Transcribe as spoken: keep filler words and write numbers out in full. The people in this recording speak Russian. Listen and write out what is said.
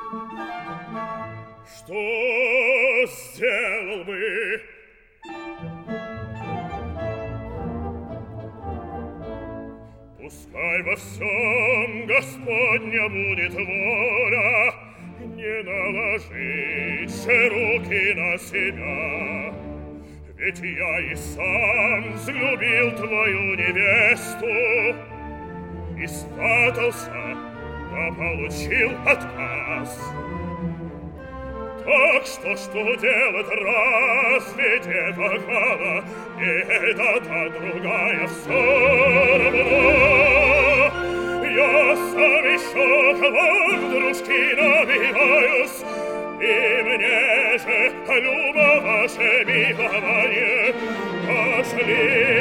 Что сделал бы? Пускай во всем Господня будет воля, не наложить же руки на себя. Ведь я и сам взлюбил твою невесту и сватался, да получил отказ. Так что, что делать, разве девок мало? Эта, та другая все равно. Я сам еще к вам, дружки, набиваюсь, и мне же любо ваше милование. Пошли